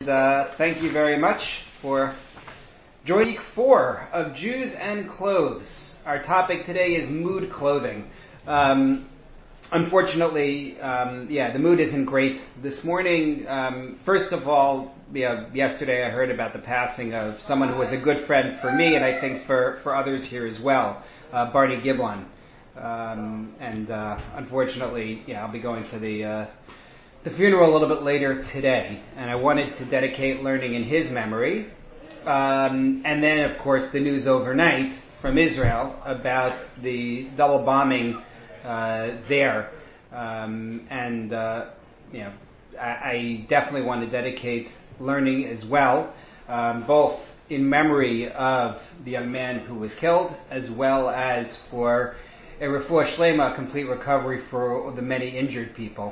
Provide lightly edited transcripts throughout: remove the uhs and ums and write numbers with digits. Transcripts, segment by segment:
thank you very much for joining week 4 of Jews and Clothes. Our topic today is mood clothing. Unfortunately, the mood isn't great this morning. First of all, yesterday I heard about the passing of someone who was a good friend for me, and I think for others here as well, Barney Giblon. Unfortunately, I'll be going to the funeral a little bit later today, and I wanted to dedicate learning in his memory. And then, of course, the news overnight from Israel about the double bombing there. I definitely want to dedicate learning as well, both in memory of the young man who was killed, as well as for a refuah shlema, complete recovery for the many injured people.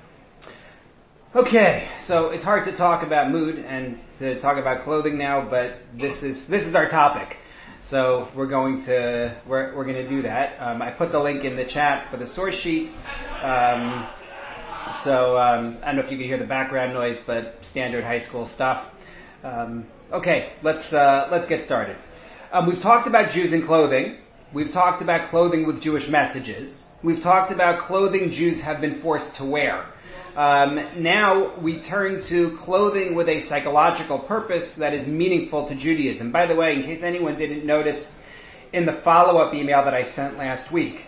Okay, so it's hard to talk about mood and to talk about clothing now, but this is our topic. So we're going to do that. I put the link in the chat for the source sheet. I don't know if you can hear the background noise, but standard high school stuff. Okay, let's get started. We've talked about Jews and clothing. We've talked about clothing with Jewish messages. We've talked about clothing Jews have been forced to wear. Now we turn to clothing with a psychological purpose that is meaningful to Judaism. By the way, in case anyone didn't notice, in the follow-up email that I sent last week,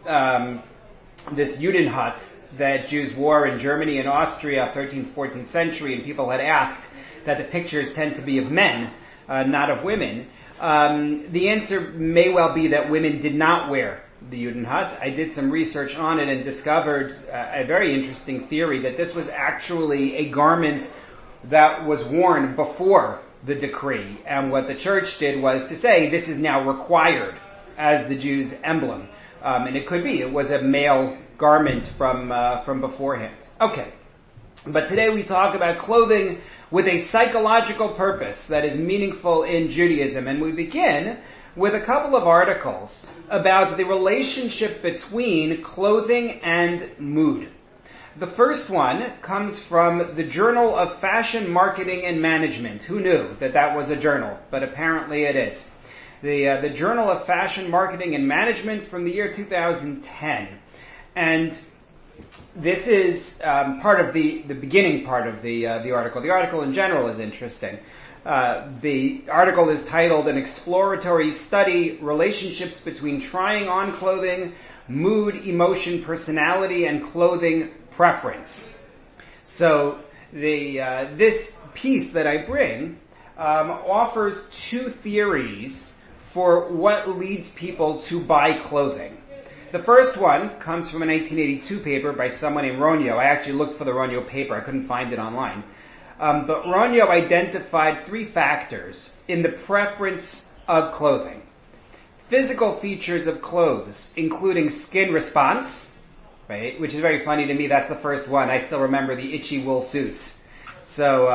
this Judenhut that Jews wore in Germany and Austria, 13th, 14th century, and people had asked that the pictures tend to be of men, not of women. The answer may well be that women did not wear the Judenhut. I did some research on it and discovered a very interesting theory that this was actually a garment that was worn before the decree. And what the church did was to say this is now required as the Jews' emblem. And it could be. It was a male garment from beforehand. Okay. But today we talk about clothing with a psychological purpose that is meaningful in Judaism. And we begin with a couple of articles about the relationship between clothing and mood. The first one comes from the Journal of Fashion Marketing and Management. Who knew that was a journal? But apparently it is. The Journal of Fashion Marketing and Management from the year 2010. And this is part of the beginning part of the article. The article in general is interesting. The article is titled An Exploratory Study, Relationships Between Trying On Clothing, Mood, Emotion, Personality, and Clothing Preference. So this piece that I bring offers two theories for what leads people to buy clothing. The first one comes from a 1982 paper by someone named Ronio. I actually looked for the Ronio paper. I couldn't find it online. But Ronio identified 3 factors in the preference of clothing. Physical features of clothes, including skin response, right, which is very funny to me. That's the first one. I still remember the itchy wool suits. So,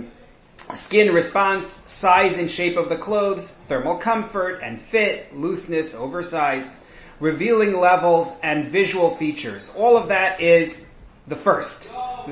skin response, size and shape of the clothes, thermal comfort and fit, looseness, oversized, revealing levels, and visual features. All of that is the first,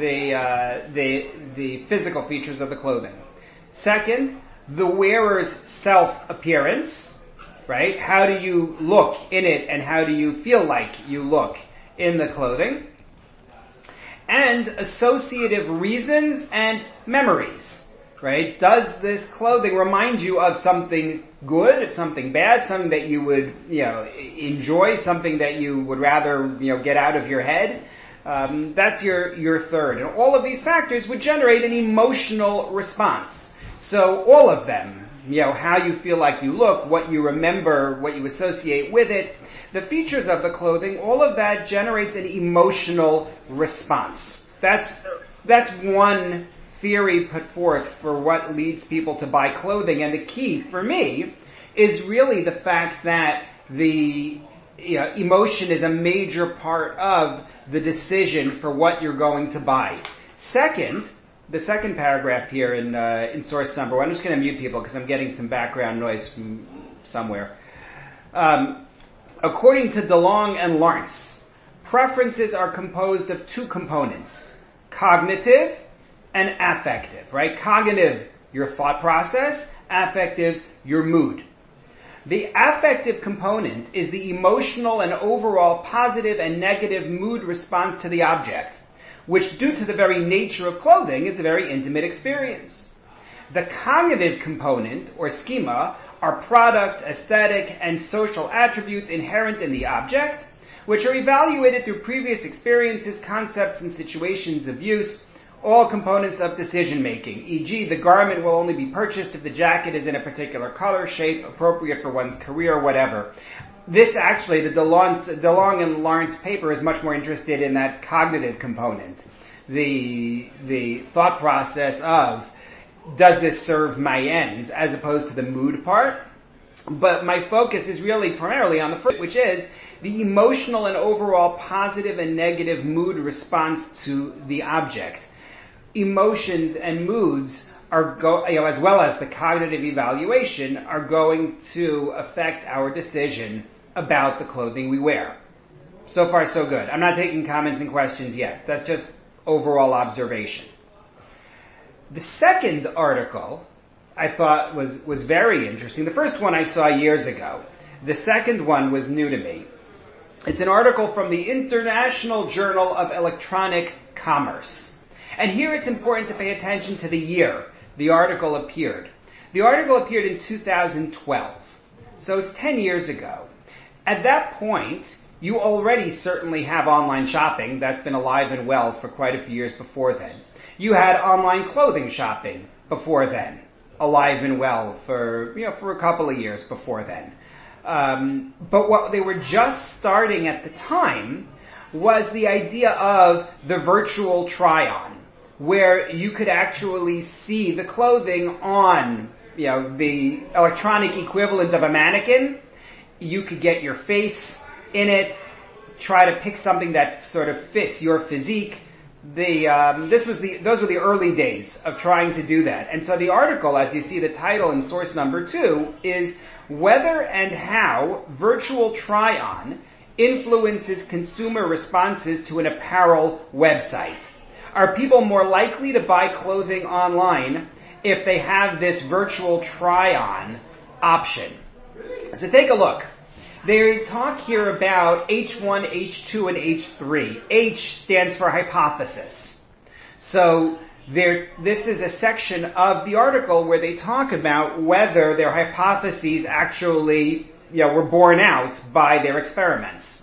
the physical features of the clothing. Second, the wearer's self-appearance, right? How do you look in it, and how do you feel like you look in the clothing? And associative reasons and memories, right? Does this clothing remind you of something good, something bad, something that you would, enjoy, something that you would rather, get out of your head? That's your third. And all of these factors would generate an emotional response. So all of them, how you feel like you look, what you remember, what you associate with it, the features of the clothing, all of that generates an emotional response. That's one theory put forth for what leads people to buy clothing. And the key for me is really the fact that the emotion is a major part of the decision for what you're going to buy. Second, the second paragraph here in source number 1, I'm just going to mute people because I'm getting some background noise from somewhere. According to DeLong and Lawrence, preferences are composed of 2 components, cognitive and affective, right? Cognitive, your thought process. Affective, your mood. The affective component is the emotional and overall positive and negative mood response to the object, which due to the very nature of clothing is a very intimate experience. The cognitive component, or schema, are product, aesthetic, and social attributes inherent in the object, which are evaluated through previous experiences, concepts, and situations of use, all components of decision-making, e.g. the garment will only be purchased if the jacket is in a particular color, shape, appropriate for one's career, whatever. This actually, the DeLong and Lawrence paper is much more interested in that cognitive component. The thought process of, does this serve my ends, as opposed to the mood part. But my focus is really primarily on the first, which is the emotional and overall positive and negative mood response to the object. Emotions and moods are as well as the cognitive evaluation, are going to affect our decision about the clothing we wear. So far, so good. I'm not taking comments and questions yet. That's just overall observation. The second article I thought was very interesting. The first one I saw years ago. The second one was new to me. It's an article from the International Journal of Electronic Commerce. And here it's important to pay attention to the year the article appeared. The article appeared in 2012. So it's 10 years ago. At that point, you already certainly have online shopping. That's been alive and well for quite a few years before then. You had online clothing shopping before then, alive and well for a couple of years before then. But what they were just starting at the time was the idea of the virtual try-on, where you could actually see the clothing on, the electronic equivalent of a mannequin. You could get your face in it, try to pick something that sort of fits your physique. Those were the early days of trying to do that. And so the article, as you see the title in source number 2, is Whether and How Virtual Try-On Influences Consumer Responses to an Apparel Website. Are people more likely to buy clothing online if they have this virtual try-on option? So take a look. They talk here about H1, H2, and H3. H stands for hypothesis. So this is a section of the article where they talk about whether their hypotheses actually were borne out by their experiments.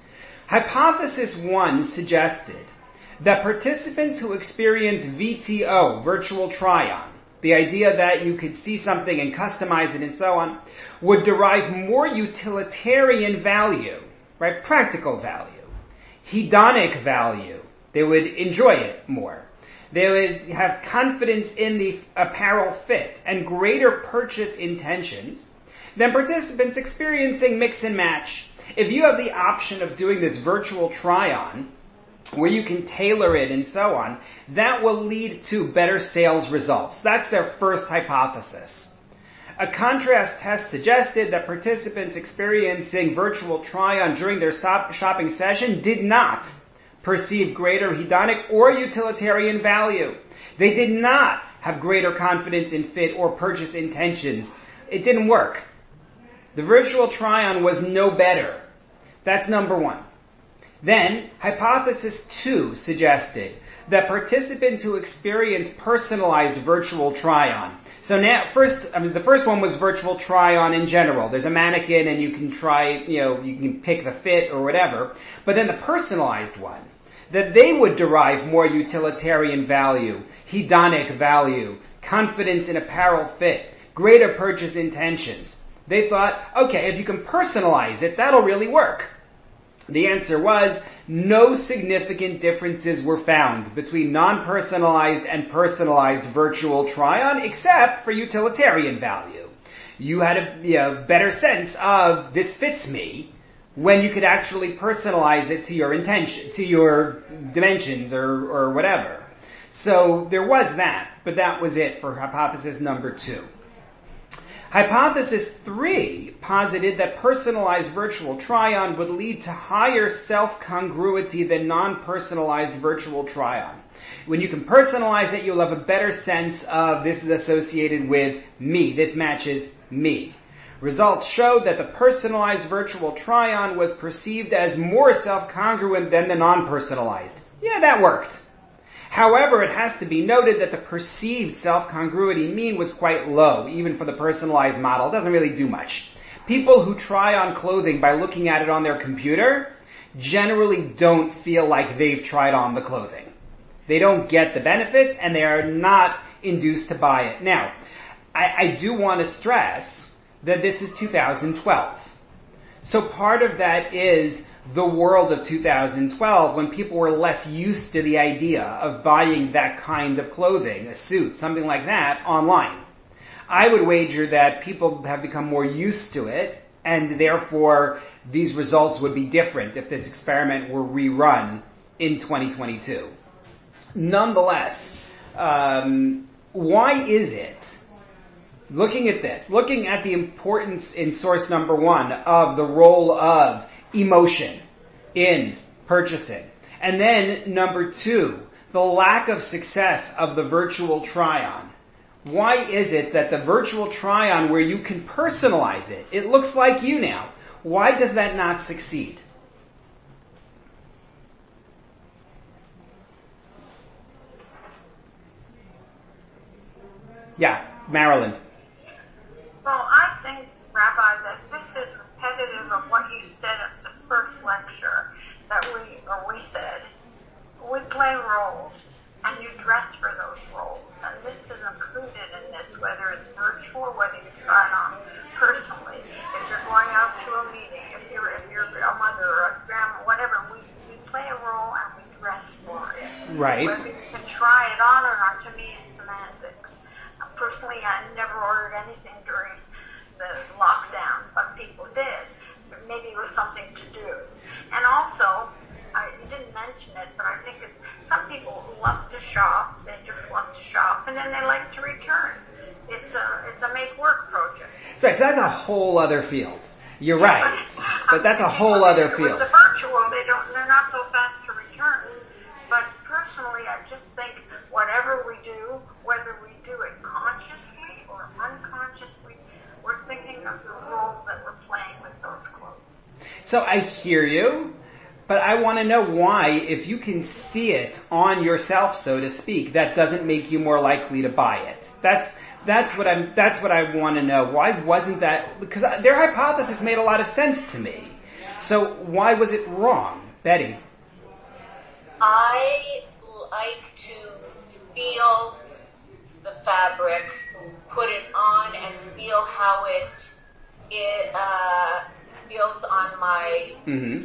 Hypothesis 1 suggested that participants who experience VTO, virtual try-on, the idea that you could see something and customize it and so on, would derive more utilitarian value, right? Practical value, hedonic value. They would enjoy it more. They would have confidence in the apparel fit and greater purchase intentions than participants experiencing mix and match. If you have the option of doing this virtual try-on, where you can tailor it and so on, that will lead to better sales results. That's their first hypothesis. A contrast test suggested that participants experiencing virtual try-on during their shopping session did not perceive greater hedonic or utilitarian value. They did not have greater confidence in fit or purchase intentions. It didn't work. The virtual try-on was no better. That's number 1. Then, hypothesis 2 suggested that participants who experience personalized virtual try-on. So now, the first one was virtual try-on in general. There's a mannequin and you can try, you can pick the fit or whatever. But then the personalized one, that they would derive more utilitarian value, hedonic value, confidence in apparel fit, greater purchase intentions. They thought, okay, if you can personalize it, that'll really work. The answer was, no significant differences were found between non-personalized and personalized virtual try-on, except for utilitarian value. You had a better sense of, this fits me, when you could actually personalize it to your intention, to your dimensions or whatever. So there was that, but that was it for hypothesis number 2. Hypothesis 3 posited that personalized virtual try-on would lead to higher self-congruity than non-personalized virtual try-on. When you can personalize it, you'll have a better sense of this is associated with me. This matches me. Results showed that the personalized virtual try-on was perceived as more self-congruent than the non-personalized. Yeah, that worked. However, it has to be noted that the perceived self-congruity mean was quite low, even for the personalized model. It doesn't really do much. People who try on clothing by looking at it on their computer generally don't feel like they've tried on the clothing. They don't get the benefits, and they are not induced to buy it. Now, I do want to stress that this is 2012. So part of that is the world of 2012, when people were less used to the idea of buying that kind of clothing, a suit, something like that, online. I would wager that people have become more used to it, and therefore these results would be different if this experiment were rerun in 2022. Nonetheless, why is it, looking at this, looking at the importance in source number 1 of the role of emotion in purchasing, and then number 2, the lack of success of the virtual try-on. Why is it that the virtual try-on, where you can personalize it, it looks like you now, why does that not succeed? Yeah, Marilyn. Well, I think, Rabbi, that this is repetitive of what you said at the first lecture, that we said, we play roles, and you dress for those roles, and this is included in this, whether it's virtual, whether you try it on personally, if you're going out to a meeting, if you're a mother or a grandma, whatever, we play a role and we dress for it. Right. Whether you can try it on or not, to me, it's semantics. Personally, I never ordered anything during the lockdown, but people did. Maybe it was something to do. And also, you didn't mention it, but I think some people love to shop. They just love to shop, and then they like to return. It's a make-work project. So that's a whole other field. You're right, but that's a whole other field. With the virtual, they're not so fast to return. But personally, I just think whatever we do, whether we do it consciously or unconsciously, we're thinking of the role that we're playing with those clothes. So I hear you, but I want to know why, if you can see it on yourself, so to speak, that doesn't make you more likely to buy it. That's what I want to know. Why wasn't that? Because their hypothesis made a lot of sense to me. So why was it wrong, Betty? I like to feel the fabric, put it on, and feel how it feels on my skin.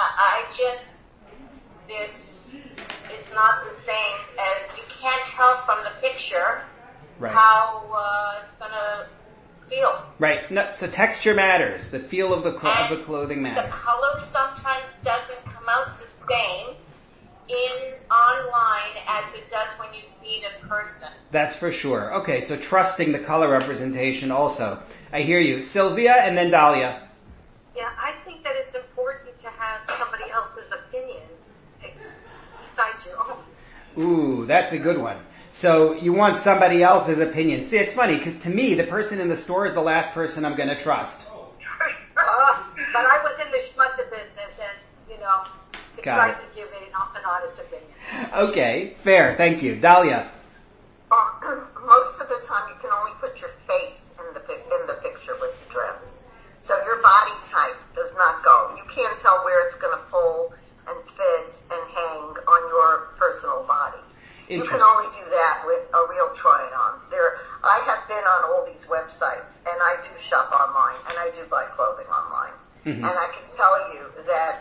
This is not the same as, you can't tell from the picture how it's gonna feel. Right. No, so texture matters. The feel of the clothing matters. The color sometimes doesn't come out the same online as it does when you see it in person. That's for sure. Okay, so trusting the color representation also. I hear you. Sylvia and then Dahlia. Yeah, I think that it's important to have somebody else's opinion besides your own. Ooh, that's a good one. So you want somebody else's opinion. See, it's funny, because to me, the person in the store is the last person I'm going to trust. But I was in the schmutta business, and, tried to give an honest opinion. Okay, fair. Thank you. Dahlia. Most of the time, you can only put your face in the picture with the dress. So your body type does not go. You can't tell where it's going to fold and fit and hang on your personal body. You can only do that with a real try-on. I have been on all these websites, and I do shop online, and I do buy clothing online. Mm-hmm. And I can tell you that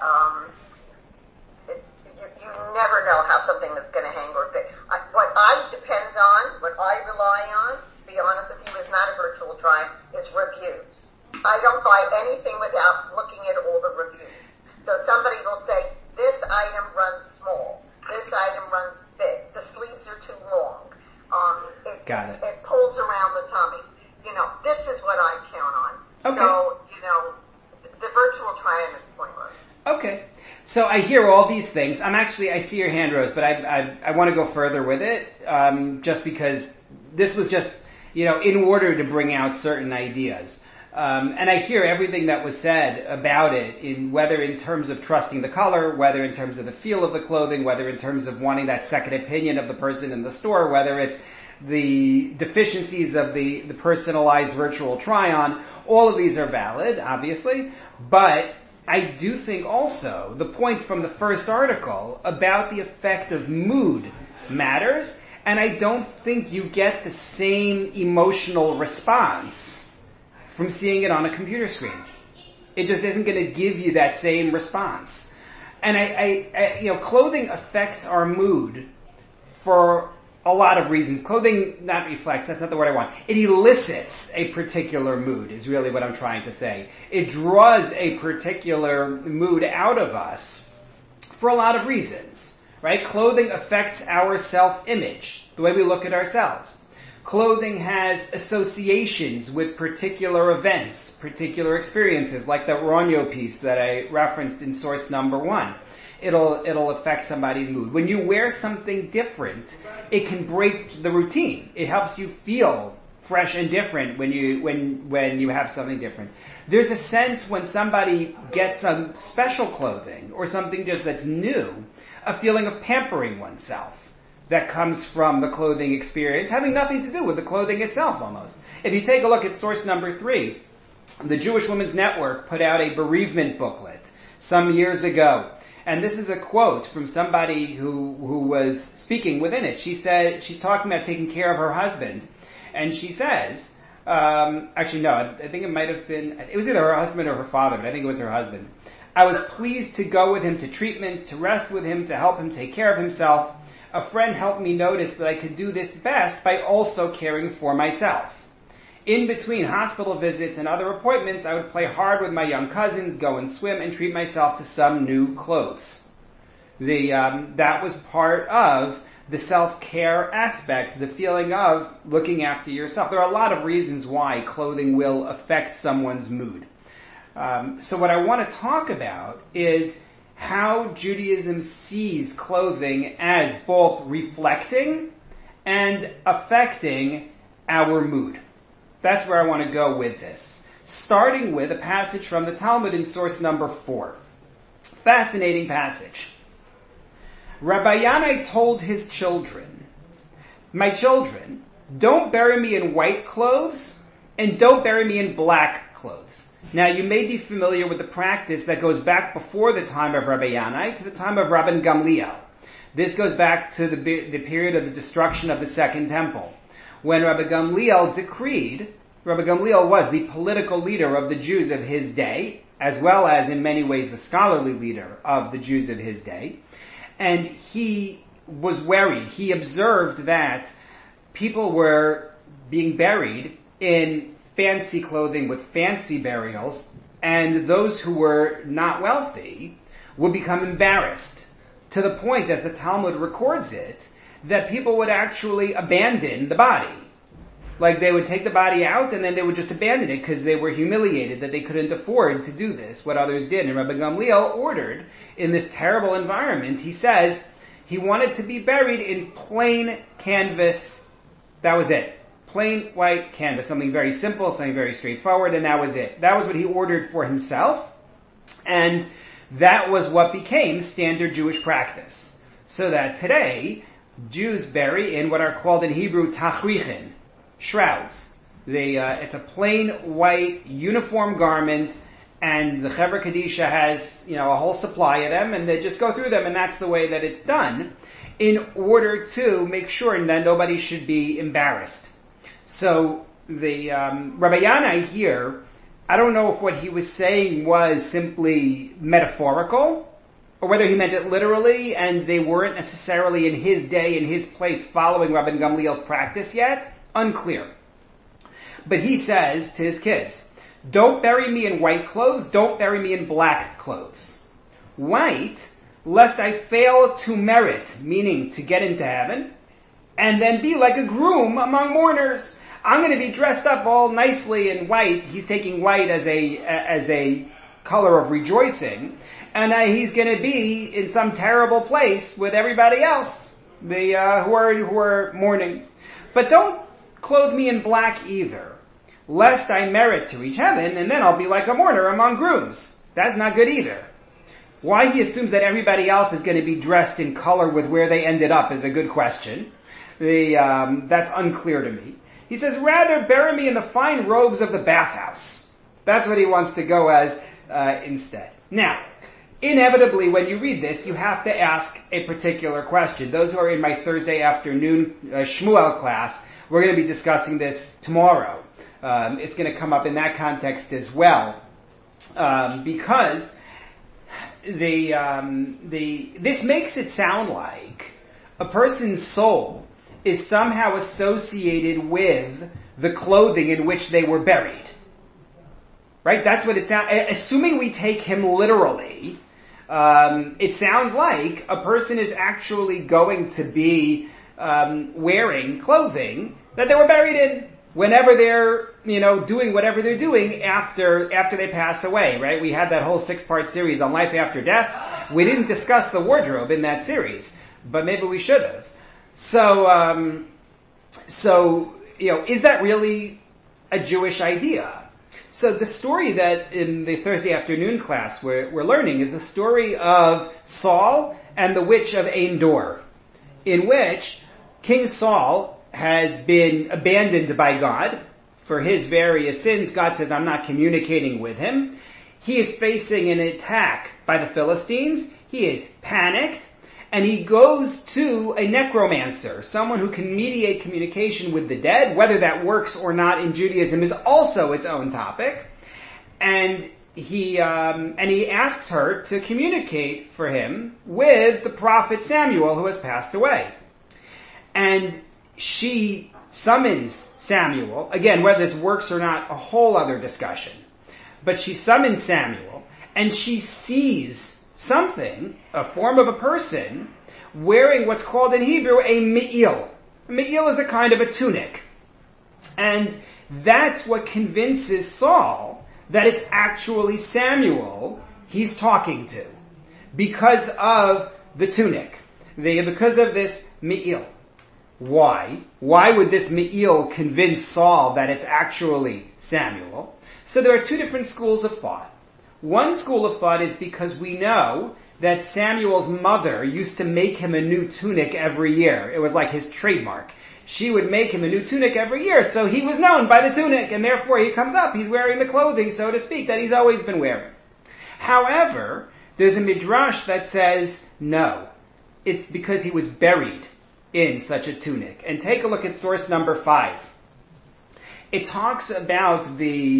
you never know how something is going to hang or fit. What I depend on, what I rely on, to be honest with you, is not a virtual try, is reviews. I don't buy anything without looking at all the reviews. So somebody will say, this item runs small, this item runs big, the sleeves are too long, Got it. It pulls around the tummy. this is what I count on. Okay. So, the virtual try-on is pointless. Okay. So I hear all these things. I see your hand, Rose, but I want to go further with it, just because this was just, in order to bring out certain ideas. And I hear everything that was said about it, whether in terms of trusting the color, whether in terms of the feel of the clothing, whether in terms of wanting that second opinion of the person in the store, whether it's the deficiencies of the personalized virtual try-on. All of these are valid, obviously, but I do think also the point from the first article about the effect of mood matters, and I don't think you get the same emotional response from seeing it on a computer screen. It just isn't going to give you that same response. And clothing affects our mood for a lot of reasons. Clothing not reflects, that's not the word I want. It elicits a particular mood, is really what I'm trying to say. It draws a particular mood out of us for a lot of reasons, right? Clothing affects our self-image, the way we look at ourselves. Clothing has associations with particular events, particular experiences, like the Ronyo piece that I referenced in source number 1. It'll affect somebody's mood. When you wear something different, it can break the routine. It helps you feel fresh and different when you have something different. There's a sense when somebody gets some special clothing or something just that's new, a feeling of pampering oneself that comes from the clothing experience, having nothing to do with the clothing itself almost. If you take a look at source number 3, the Jewish Women's Network put out a bereavement booklet some years ago. And this is a quote from somebody who was speaking within it. She said, she's talking about taking care of her husband. And she says, I think it was either her husband or her father, but I think it was her husband. I was pleased to go with him to treatments, to rest with him, to help him take care of himself. A friend helped me notice that I could do this best by also caring for myself. In between hospital visits and other appointments, I would play hard with my young cousins, go and swim, and treat myself to some new clothes. That was part of the self-care aspect, the feeling of looking after yourself. There are a lot of reasons why clothing will affect someone's mood. So what I want to talk about is how Judaism sees clothing as both reflecting and affecting our mood. That's where I want to go with this. Starting with a passage from the Talmud in source number 4. Fascinating passage. Rabbi Yanai told his children, my children, don't bury me in white clothes and don't bury me in black clothes. Now you may be familiar with the practice that goes back before the time of Rabbi Yanai to the time of Rabban Gamliel. This goes back to the period of the destruction of the Second Temple. When Rabbi Gamliel decreed, Rabbi Gamliel was the political leader of the Jews of his day, as well as in many ways the scholarly leader of the Jews of his day. And he was worried. He observed that people were being buried in fancy clothing with fancy burials, and those who were not wealthy would become embarrassed to the point, as the Talmud records it, that people would actually abandon the body. Like they would take the body out and then they would just abandon it because they were humiliated that they couldn't afford to do this, what others did. And Rabbi Gamliel ordered, in this terrible environment, he says he wanted to be buried in plain canvas. That was it. Plain white canvas. Something very simple, something very straightforward, and that was it. That was what he ordered for himself, and that was what became standard Jewish practice. So that today, Jews bury in what are called in Hebrew tachrichin, shrouds. It's a plain white uniform garment, and the Chevra Kadisha has, a whole supply of them, and they just go through them, and that's the way that it's done, in order to make sure that nobody should be embarrassed. So the Rabbi Yanai here, I don't know if what he was saying was simply metaphorical, or whether he meant it literally, and they weren't necessarily in his day, in his place, following Rabban Gamliel's practice yet. Unclear. But he says to his kids, don't bury me in white clothes, don't bury me in black clothes. White, lest I fail to merit, meaning to get into heaven, and then be like a groom among mourners. I'm going to be dressed up all nicely in white. He's taking white as a color of rejoicing. And he's going to be in some terrible place with everybody else, who are mourning. But don't clothe me in black either, lest I merit to reach heaven, and then I'll be like a mourner among grooms. That's not good either. Why he assumes that everybody else is going to be dressed in color with where they ended up is a good question. That's unclear to me. He says, rather bury me in the fine robes of the bathhouse. That's what he wants to go as instead. Now, inevitably, when you read this, you have to ask a particular question. Those who are in my Thursday afternoon Shmuel class, we're going to be discussing this tomorrow. It's going to come up in that context as well, because this makes it sound like a person's soul is somehow associated with the clothing in which they were buried. Right? That's what it sounds. Assuming we take him literally, it sounds like a person is actually going to be wearing clothing that they were buried in whenever they're, doing whatever they're doing after they pass away, right? We had that whole 6-part series on life after death. We didn't discuss the wardrobe in that series, but maybe we should have. So, is that really a Jewish idea? So the story that in the Thursday afternoon class we're learning is the story of Saul and the witch of Endor, in which King Saul has been abandoned by God for his various sins. God says, I'm not communicating with him. He is facing an attack by the Philistines. He is panicked, and he goes to a necromancer, someone who can mediate communication with the dead. Whether that works or not in Judaism is also its own topic. And he asks her to communicate for him with the prophet Samuel, who has passed away. And she summons Samuel. Again, whether this works or not, a whole other discussion. But she summons Samuel, and she sees something, a form of a person, wearing what's called in Hebrew a me'il. A me'il is a kind of a tunic. And that's what convinces Saul that it's actually Samuel he's talking to, because of the tunic, because of this me'il. Why? Why would this me'il convince Saul that it's actually Samuel? So there are two different schools of thought. One school of thought is because we know that Samuel's mother used to make him a new tunic every year. It was like his trademark. She would make him a new tunic every year, so he was known by the tunic, and therefore he comes up, he's wearing the clothing, so to speak, that he's always been wearing. However, there's a midrash that says, no, it's because he was buried in such a tunic. And take a look at source number 5. It talks about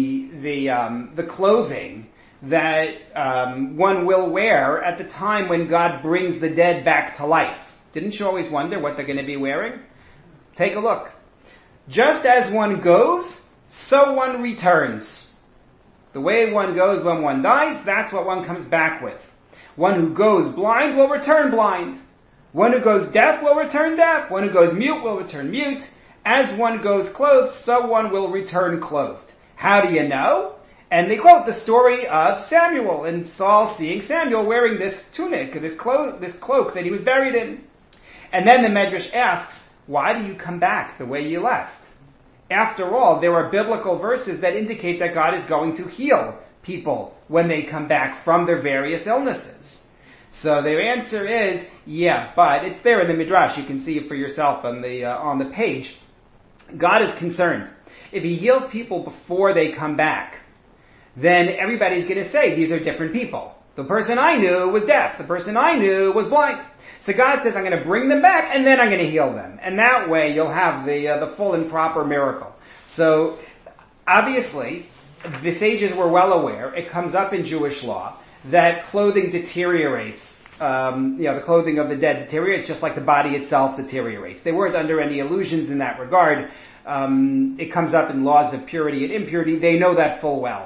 the clothing that one will wear at the time when God brings the dead back to life. Didn't you always wonder what they're going to be wearing? Take a look. Just as one goes, so one returns. The way one goes when one dies, that's what one comes back with. One who goes blind will return blind. One who goes deaf will return deaf. One who goes mute will return mute. As one goes clothed, so one will return clothed. How do you know? And they quote the story of Samuel and Saul seeing Samuel wearing this tunic, this cloak that he was buried in. And then the Medrash asks, why do you come back the way you left? After all, there are biblical verses that indicate that God is going to heal people when they come back from their various illnesses. So their answer is, yeah, but it's there in the Midrash. You can see it for yourself on the page. God is concerned. If he heals people before they come back, then everybody's going to say these are different people. The person I knew was deaf. The person I knew was blind. So God says, I'm going to bring them back and then I'm going to heal them. And that way you'll have the full and proper miracle. So obviously, the sages were well aware, it comes up in Jewish law, that clothing deteriorates. The clothing of the dead deteriorates just like the body itself deteriorates. They weren't under any illusions in that regard. It comes up in laws of purity and impurity. They know that full well.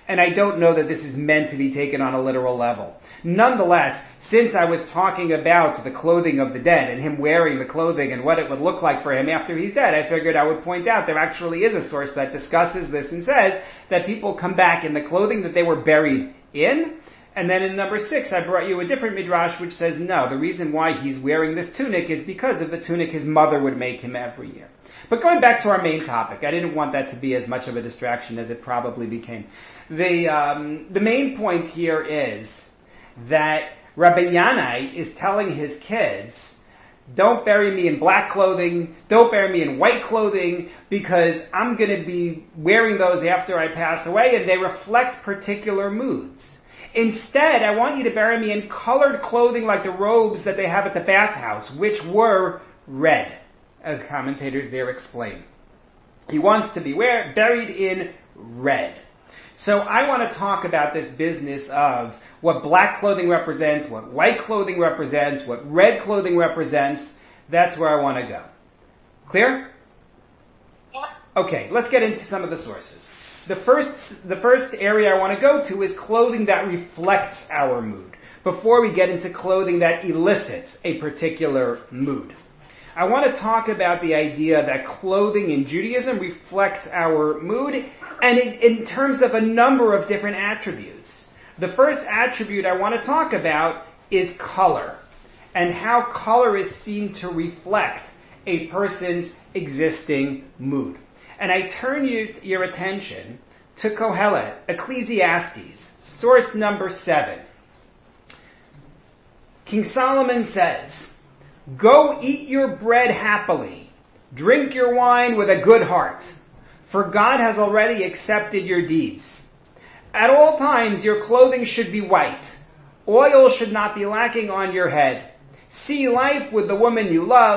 and I don't know that this is meant to be taken on a literal level. Nonetheless, since I was talking about the clothing of the dead and him wearing the clothing and what it would look like for him after he's dead, I figured I would point out there actually is a source that discusses this and says that people come back in the clothing that they were buried in. And then in number 6, I brought you a different midrash which says no, the reason why he's wearing this tunic is because of the tunic his mother would make him every year. But going back to our main topic, I didn't want that to be as much of a distraction as it probably became. The main point here is that Rabbi Yanai is telling his kids, don't bury me in black clothing, don't bury me in white clothing, because I'm going to be wearing those after I pass away, and they reflect particular moods. Instead, I want you to bury me in colored clothing like the robes that they have at the bathhouse, which were red, as commentators there explain. He wants to be buried in red. So I want to talk about this business of what black clothing represents, what white clothing represents, what red clothing represents. That's where I want to go. Clear? Yeah. Okay, let's get into some of the sources. The first area I want to go to is clothing that reflects our mood, before we get into clothing that elicits a particular mood. I want to talk about the idea that clothing in Judaism reflects our mood, and in terms of a number of different attributes. The first attribute I want to talk about is color, and how color is seen to reflect a person's existing mood. And I turn your attention to Kohelet, Ecclesiastes, source number 7. King Solomon says, "Go eat your bread happily, drink your wine with a good heart, for God has already accepted your deeds. At all times your clothing should be white, oil should not be lacking on your head. See life with the woman you love, ...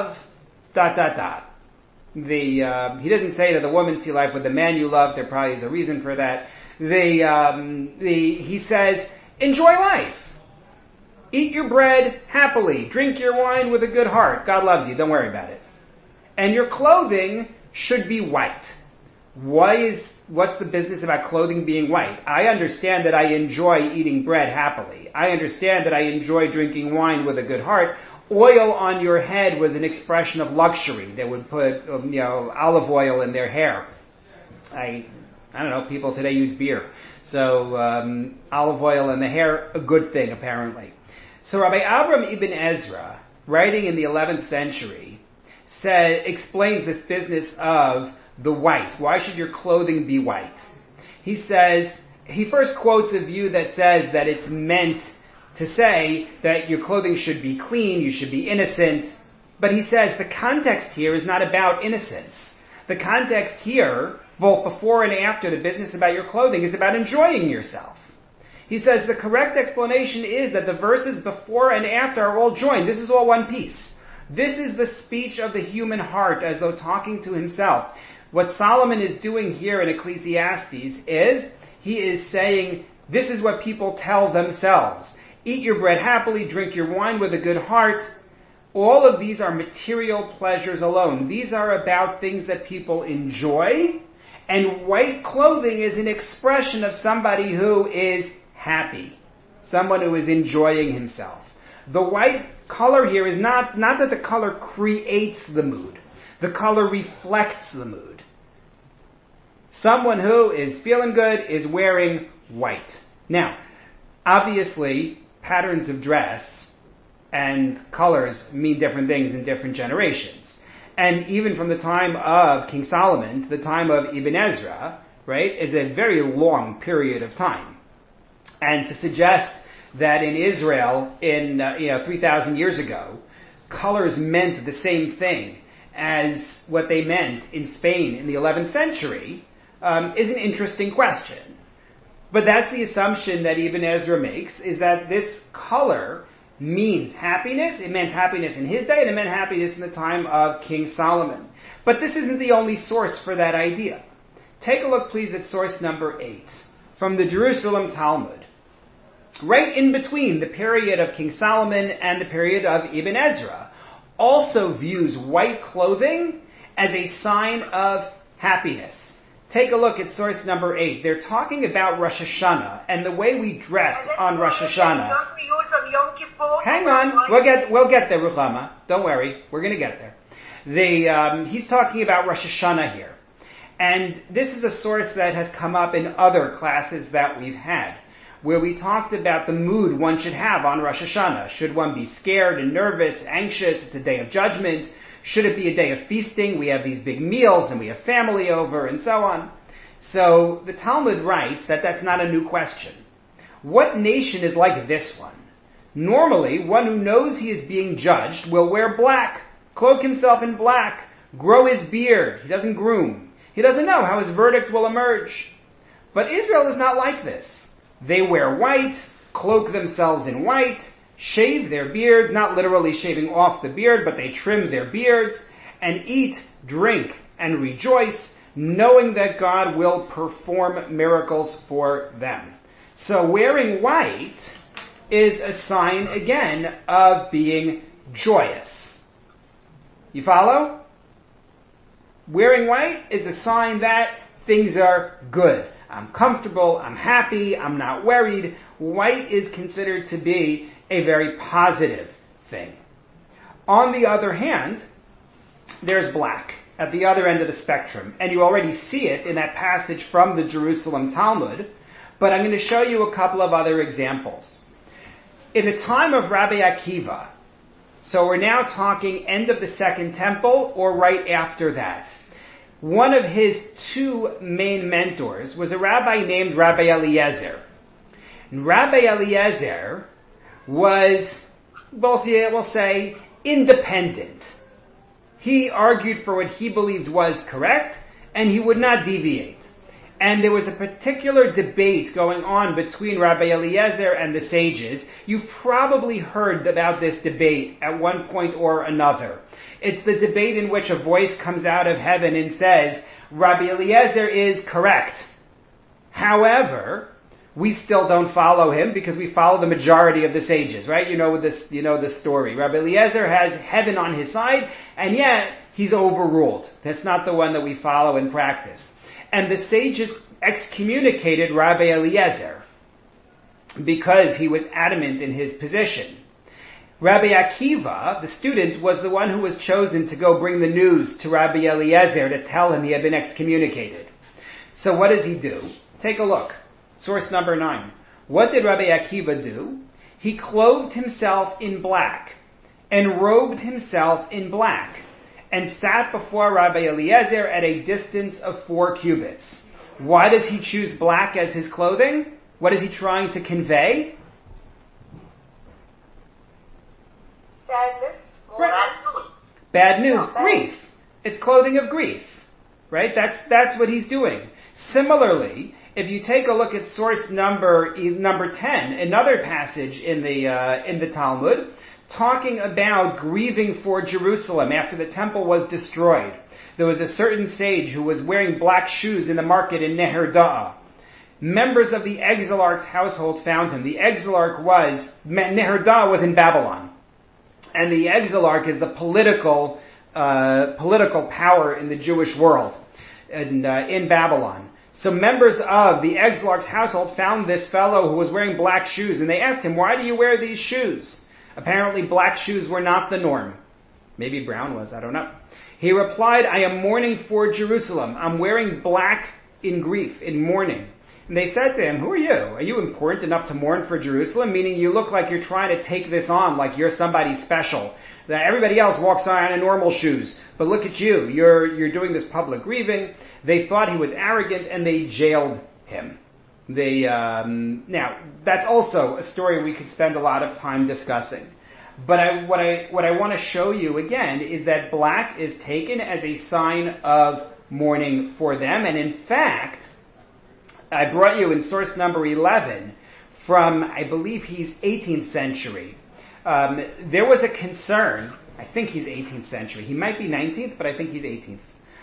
He didn't say that the woman see life with the man you love. There probably is a reason for that. He says, enjoy life. Eat your bread happily. Drink your wine with a good heart. God loves you. Don't worry about it. And your clothing should be white. What's the business about clothing being white? I understand that I enjoy eating bread happily. I understand that I enjoy drinking wine with a good heart. Oil on your head was an expression of luxury. They would put, olive oil in their hair. I don't know, people today use beer. So, olive oil in the hair, a good thing apparently. So Rabbi Avram Ibn Ezra, writing in the 11th century, explains this business of the white. Why should your clothing be white? He says, he first quotes a view that says that it's meant to say that your clothing should be clean, you should be innocent. But he says the context here is not about innocence. The context here, both before and after the business about your clothing, is about enjoying yourself. He says the correct explanation is that the verses before and after are all joined. This is all one piece. This is the speech of the human heart as though talking to himself. What Solomon is doing here in Ecclesiastes is, he is saying, this is what people tell themselves. Eat your bread happily, drink your wine with a good heart. All of these are material pleasures alone. These are about things that people enjoy. And white clothing is an expression of somebody who is happy. Someone who is enjoying himself. The white color here is not that the color creates the mood. The color reflects the mood. Someone who is feeling good is wearing white. Now, obviously, patterns of dress and colors mean different things in different generations. And even from the time of King Solomon to the time of Ibn Ezra, right, is a very long period of time. And to suggest that in Israel, 3,000 years ago, colors meant the same thing as what they meant in Spain in the 11th century, is an interesting question. But that's the assumption that Ibn Ezra makes, is that this color means happiness. It meant happiness in his day, and it meant happiness in the time of King Solomon. But this isn't the only source for that idea. Take a look, please, at source number 8, from the Jerusalem Talmud. Right in between the period of King Solomon and the period of Ibn Ezra, also views white clothing as a sign of happiness. take a look at source number 8. They're talking about Rosh Hashanah and the way we dress on Rosh Hashanah. Hang on, we'll get there, Ruchama. Don't worry, we're going to get there. He's talking about Rosh Hashanah here. And this is a source that has come up in other classes that we've had, where we talked about the mood one should have on Rosh Hashanah. Should one be scared and nervous, anxious? It's a day of judgment. Should it be a day of feasting? We have these big meals and we have family over and so on. So the Talmud writes that that's not a new question. What nation is like this one? Normally, one who knows he is being judged will wear black, cloak himself in black, grow his beard. He doesn't groom. He doesn't know how his verdict will emerge. But Israel is not like this. They wear white, cloak themselves in white, shave their beards, not literally shaving off the beard, but they trim their beards, and eat, drink, and rejoice, knowing that God will perform miracles for them. So wearing white is a sign, again, of being joyous. You follow? Wearing white is a sign that things are good. I'm comfortable, I'm happy, I'm not worried. White is considered to be a very positive thing. On the other hand, there's black at the other end of the spectrum. And you already see it in that passage from the Jerusalem Talmud. But I'm going to show you a couple of other examples. In the time of Rabbi Akiva, so we're now talking end of the Second Temple or right after that, one of his two main mentors was a rabbi named Rabbi Eliezer. And Rabbi Eliezer was, we'll say, independent. He argued for what he believed was correct, and he would not deviate. And there was a particular debate going on between Rabbi Eliezer and the sages. You've probably heard about this debate at one point or another. It's the debate in which a voice comes out of heaven and says, Rabbi Eliezer is correct. However, we still don't follow him because we follow the majority of the sages, right? You know the story. Rabbi Eliezer has heaven on his side, and yet he's overruled. That's not the one that we follow in practice. And the sages excommunicated Rabbi Eliezer because he was adamant in his position. Rabbi Akiva, the student, was the one who was chosen to go bring the news to Rabbi Eliezer to tell him he had been excommunicated. So what does he do? Take a look. Source number 9. What did Rabbi Akiva do? He clothed himself in black and robed himself in black and sat before Rabbi Eliezer at a distance of 4 cubits. Why does he choose black as his clothing? What is he trying to convey? Sadness. Right. Bad news. Grief. It's clothing of grief. Right? That's what he's doing. Similarly, if you take a look at source number 10, another passage in the Talmud, talking about grieving for Jerusalem after the temple was destroyed. There was a certain sage who was wearing black shoes in the market in Neher Da'ah. Members of the exilarch's household found him. The exarch Neher Da'ah was in Babylon. And the exilarch is the political power in the Jewish world in Babylon. So members of the exilarch's household found this fellow who was wearing black shoes, and they asked him, why do you wear these shoes? Apparently black shoes were not the norm. Maybe brown was, I don't know. He replied, I am mourning for Jerusalem. I'm wearing black in grief, in mourning. And they said to him, who are you? Are you important enough to mourn for Jerusalem? Meaning you look like you're trying to take this on, like you're somebody special. That everybody else walks around in normal shoes. But look at you, you're doing this public grieving. They thought he was arrogant and they jailed him. Now, that's also a story we could spend a lot of time discussing. But what I want to show you again is that black is taken as a sign of mourning for them. And in fact, I brought you in source number 11 from, I believe he's 18th century. There was a concern, I think he's 18th century. He might be 19th, but I think he's 18th.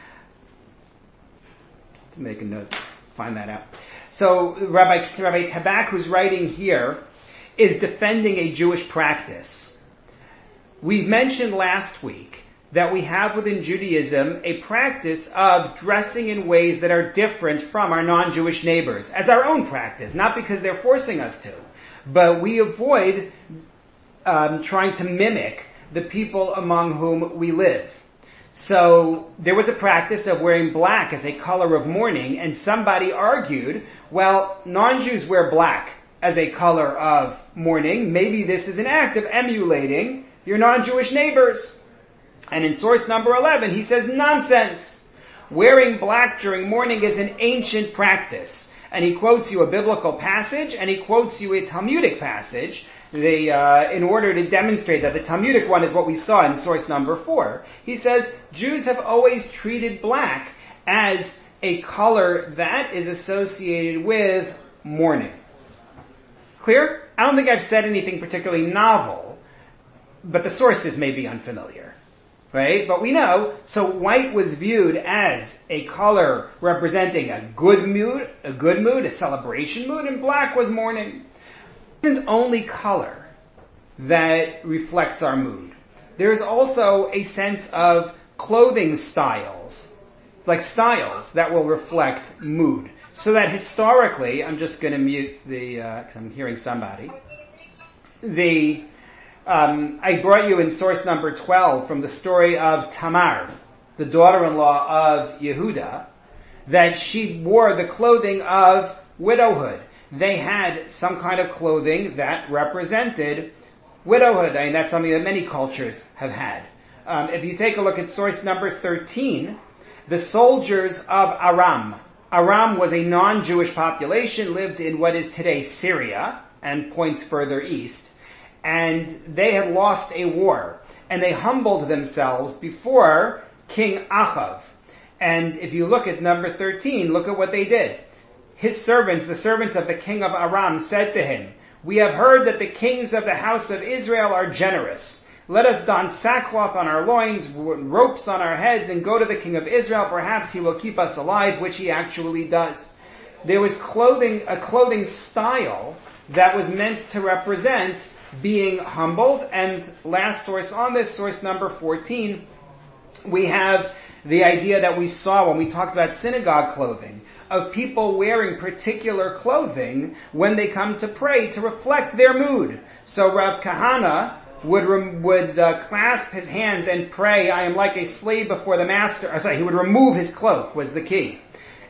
To make a note, find that out. So Rabbi Tabak, who's writing here, is defending a Jewish practice. We mentioned last week that we have within Judaism a practice of dressing in ways that are different from our non-Jewish neighbors, as our own practice, not because they're forcing us to, but we avoid trying to mimic the people among whom we live. So there was a practice of wearing black as a color of mourning, and somebody argued, well, non-Jews wear black as a color of mourning. Maybe this is an act of emulating your non-Jewish neighbors. And in source number 11, he says, nonsense. Wearing black during mourning is an ancient practice. And he quotes you a biblical passage, and he quotes you a Talmudic passage, in order to demonstrate that the Talmudic one is what we saw in source number 4. He says, Jews have always treated black as a color that is associated with mourning. Clear? I don't think I've said anything particularly novel, but the sources may be unfamiliar. Right? But we know, so white was viewed as a color representing a good mood, a celebration mood, and black was mourning. It isn't only color that reflects our mood. There is also a sense of clothing styles, like styles that will reflect mood. So that historically, I'm just going to mute because I'm hearing somebody. I brought you in source number 12 from the story of Tamar, the daughter-in-law of Yehuda, that she wore the clothing of widowhood. They had some kind of clothing that represented widowhood. I mean, that's something that many cultures have had. If you take a look at source number 13, the soldiers of Aram. Aram was a non-Jewish population, lived in what is today Syria, and points further east. And they had lost a war, and they humbled themselves before King Achav. And if you look at number 13, look at what they did. His servants, the servants of the king of Aram, said to him, "We have heard that the kings of the house of Israel are generous. Let us don sackcloth on our loins, ropes on our heads, and go to the king of Israel. Perhaps he will keep us alive," which he actually does. There was a clothing style that was meant to represent being humbled. And last source on this, source number 14, we have the idea that we saw when we talked about synagogue clothing, of people wearing particular clothing when they come to pray to reflect their mood. So Rav Kahana would clasp his hands and pray, "I am like a slave before the master." He would remove his cloak, was the key.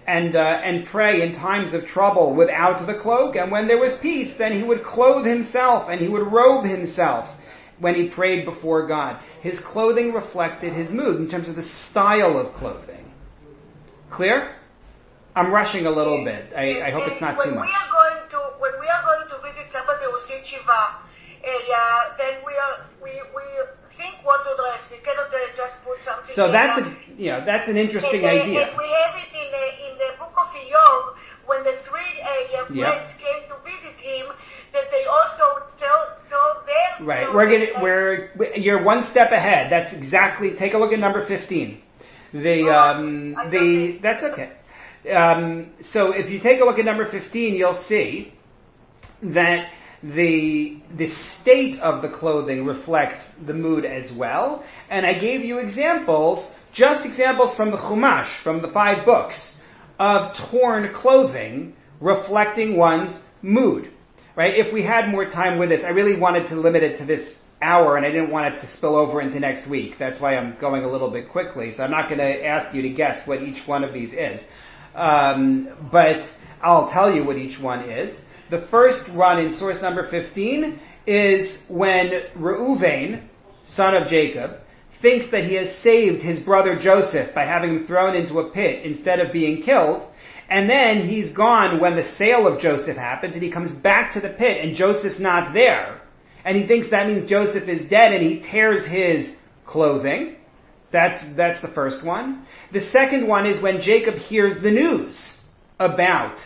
And pray in times of trouble without the cloak. And when there was peace, then he would clothe himself and he would robe himself when he prayed before God. His clothing reflected his mood in terms of the style of clothing. Clear? I'm rushing a little bit. I hope it's not too much. When we are going to visit somebody who's in Shiva, then we think what to dress. We cannot just put something. So that's an interesting idea. We have it in the book of Job when the three friends came to visit him, that they also told them. Right. You're one step ahead. That's exactly. Take a look at number 15. That's okay. So if you take a look at number 15, you'll see that the state of the clothing reflects the mood as well. And I gave you examples from the Chumash, from the 5 books, of torn clothing reflecting one's mood. Right? If we had more time with this, I really wanted to limit it to this hour, and I didn't want it to spill over into next week. That's why I'm going a little bit quickly. So I'm not going to ask you to guess what each one of these is. But I'll tell you what each one is. The first one in source number 15 is when Reuven, son of Jacob, thinks that he has saved his brother Joseph by having him thrown into a pit instead of being killed. And then he's gone when the sale of Joseph happens, and he comes back to the pit and Joseph's not there. And he thinks that means Joseph is dead, and he tears his clothing. That's the first one. The second one is when Jacob hears the news about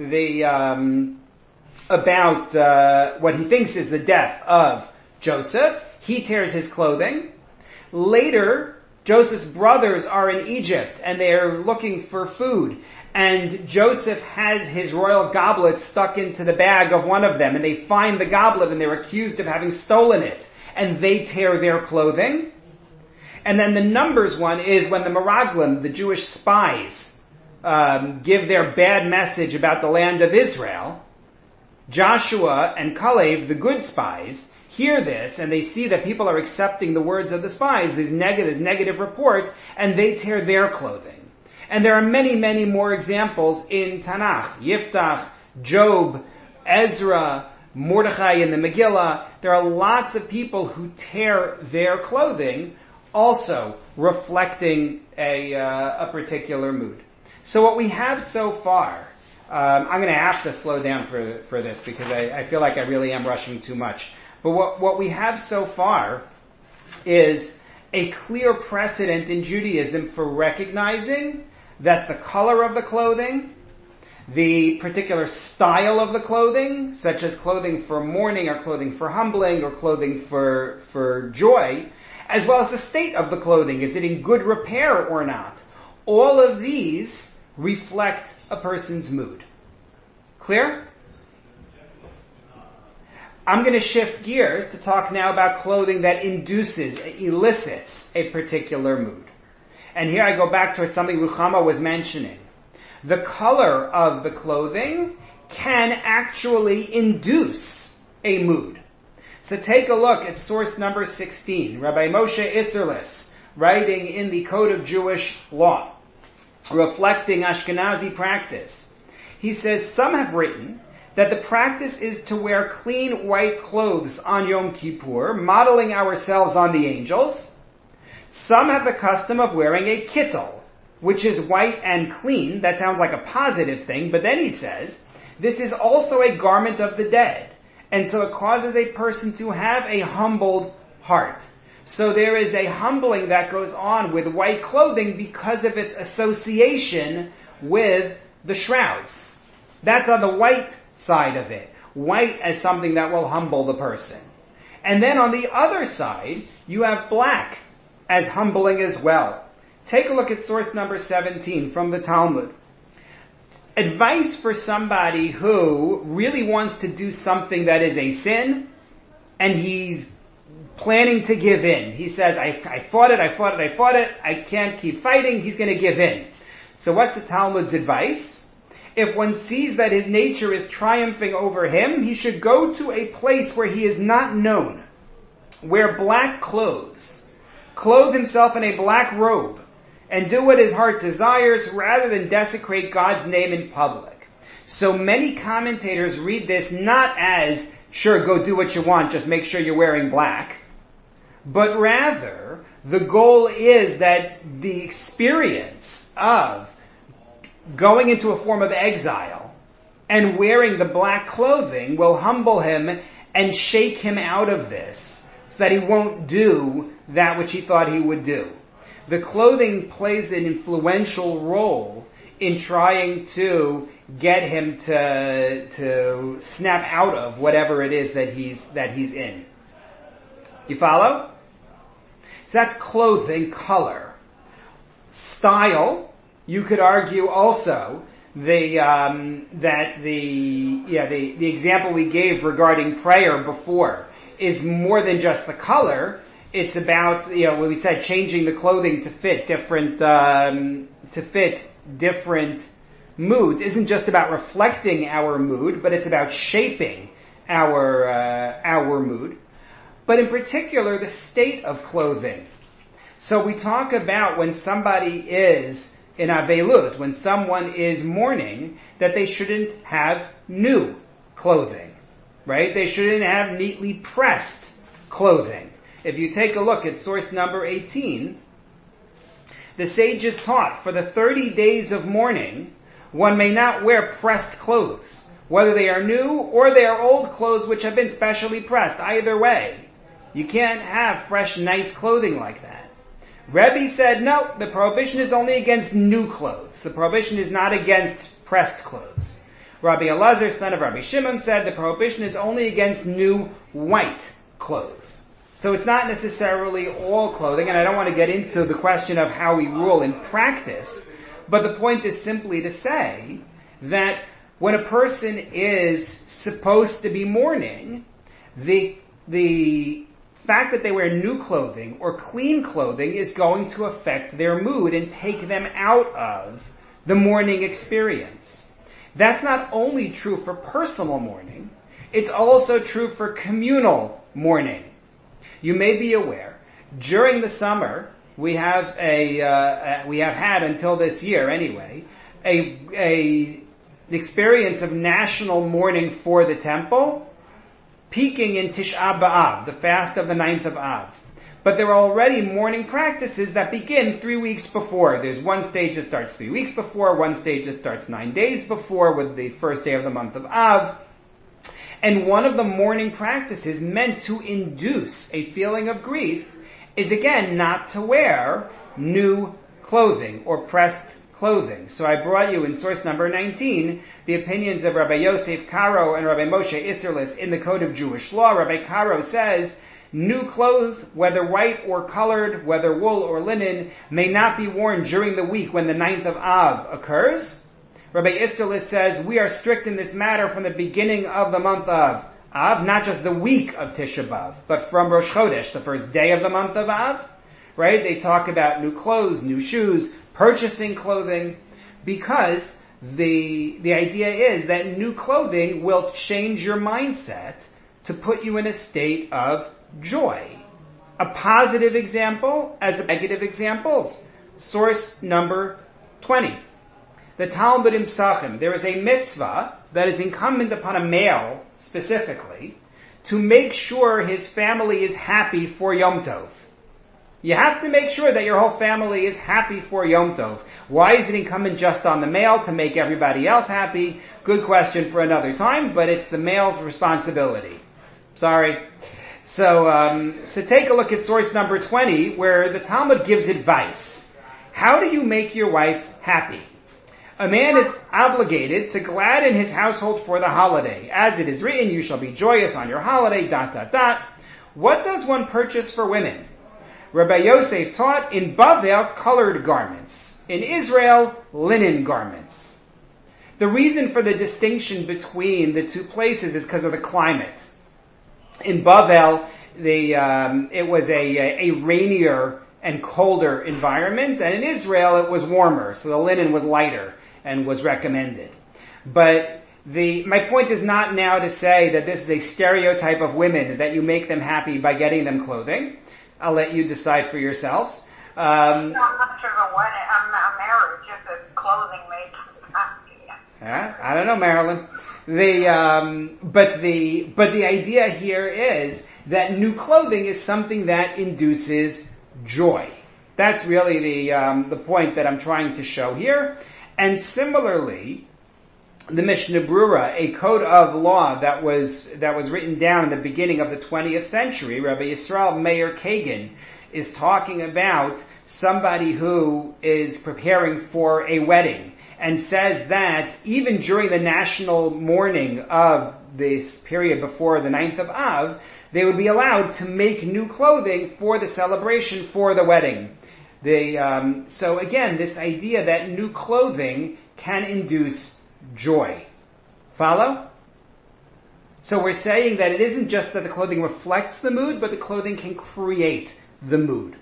what he thinks is the death of Joseph. He tears his clothing. Later, Joseph's brothers are in Egypt and they are looking for food. And Joseph has his royal goblet stuck into the bag of one of them, and they find the goblet and they're accused of having stolen it. And they tear their clothing. And then the Numbers one is when the Meraglim, the Jewish spies, give their bad message about the land of Israel. Joshua and Kalev, the good spies, hear this and they see that people are accepting the words of the spies, these negative reports, and they tear their clothing. And there are many, many more examples in Tanakh. Yiftach, Job, Ezra, Mordechai in the Megillah. There are lots of people who tear their clothing, also reflecting a particular mood. So what we have so far, I'm going to have to slow down for this because I feel like I really am rushing too much. But what we have so far is a clear precedent in Judaism for recognizing that the color of the clothing, the particular style of the clothing, such as clothing for mourning or clothing for humbling or clothing for joy, as well as the state of the clothing, is it in good repair or not? All of these reflect a person's mood. Clear? I'm going to shift gears to talk now about clothing that elicits a particular mood. And here I go back to something Ruchama was mentioning. The color of the clothing can actually induce a mood. So take a look at source number 16. Rabbi Moshe Isserles, writing in the Code of Jewish Law, reflecting Ashkenazi practice. He says, some have written that the practice is to wear clean white clothes on Yom Kippur, modeling ourselves on the angels. Some have the custom of wearing a kittel, which is white and clean. That sounds like a positive thing, but then he says, this is also a garment of the dead, and so it causes a person to have a humbled heart. So there is a humbling that goes on with white clothing because of its association with the shrouds. That's on the white side of it. White as something that will humble the person. And then on the other side, you have black as humbling as well. Take a look at source number 17 from the Talmud. Advice for somebody who really wants to do something that is a sin, and he's planning to give in. He says, I fought it, I can't keep fighting, he's going to give in. So what's the Talmud's advice? If one sees that his nature is triumphing over him, he should go to a place where he is not known, wear black clothes, clothe himself in a black robe, and do what his heart desires rather than desecrate God's name in public. So many commentators read this not as, sure, go do what you want, just make sure you're wearing black, but rather the goal is that the experience of going into a form of exile and wearing the black clothing will humble him and shake him out of this so that he won't do that which he thought he would do. The clothing plays an influential role in trying to get him to snap out of whatever it is that he's in. You follow? So that's clothing, color. Style, you could argue also the example we gave regarding prayer before is more than just the color. It's about, when we said changing the clothing to fit different moods. Isn't just about reflecting our mood, but it's about shaping our mood. But in particular, the state of clothing. So we talk about when somebody is in Avelut, when someone is mourning, that they shouldn't have new clothing, right? They shouldn't have neatly pressed clothing. If you take a look at source number 18, the sages taught for the 30 days of mourning, one may not wear pressed clothes, whether they are new or they are old clothes which have been specially pressed. Either way, you can't have fresh, nice clothing like that. Rebbe said, no, the prohibition is only against new clothes. The prohibition is not against pressed clothes. Rabbi Elazar, son of Rabbi Shimon, said the prohibition is only against new white clothes. So it's not necessarily all clothing, and I don't want to get into the question of how we rule in practice, but the point is simply to say that when a person is supposed to be mourning, the fact that they wear new clothing or clean clothing is going to affect their mood and take them out of the mourning experience. That's not only true for personal mourning, it's also true for communal mourning. You may be aware, during the summer, we have had until this year anyway, a experience of national mourning for the temple, peaking in Tisha B'Av, the fast of the 9th of Av. But there are already mourning practices that begin 3 weeks before. There's one stage that starts 3 weeks before, one stage that starts 9 days before with the first day of the month of Av. And one of the mourning practices meant to induce a feeling of grief is again not to wear new clothing or pressed clothing. So I brought you in source number 19 the opinions of Rabbi Yosef Karo and Rabbi Moshe Isserlis in the Code of Jewish Law. Rabbi Karo says, new clothes, whether white or colored, whether wool or linen, may not be worn during the week when the 9th of Av occurs. Rabbi Isserlis says, we are strict in this matter from the beginning of the month of Av, not just the week of Tisha B'Av, but from Rosh Chodesh, the first day of the month of Av, right? They talk about new clothes, new shoes, purchasing clothing, because the idea is that new clothing will change your mindset to put you in a state of joy. A positive example as negative examples. Source number 20. The Talmud in Psachim. There is a mitzvah that is incumbent upon a male, specifically, to make sure his family is happy for Yom Tov. You have to make sure that your whole family is happy for Yom Tov. Why is it incumbent just on the male to make everybody else happy? Good question for another time, but it's the male's responsibility. Sorry. So take a look at source number 20, where the Talmud gives advice. How do you make your wife happy? A man is obligated to gladden his household for the holiday. As it is written, you shall be joyous on your holiday, ... What does one purchase for women? Rabbi Yosef taught in Bavel colored garments. In Israel, linen garments. The reason for the distinction between the two places is because of the climate. In Bavel, it was a rainier and colder environment, and in Israel it was warmer, so the linen was lighter and was recommended. But my point is not now to say that this is a stereotype of women, that you make them happy by getting them clothing. I'll let you decide for yourselves. Not much of a marriage if the clothing makes them happy. I don't know, Marilyn. But the idea here is that new clothing is something that induces joy. That's really the point that I'm trying to show here. And similarly, the Mishnah Brura, a code of law that was written down in the beginning of the 20th century, Rabbi Yisrael Meir Kagan is talking about somebody who is preparing for a wedding, and says that even during the national mourning of this period before the 9th of Av, they would be allowed to make new clothing for the celebration for the wedding. So again, this idea that new clothing can induce joy. Follow? So we're saying that it isn't just that the clothing reflects the mood, but the clothing can create the mood.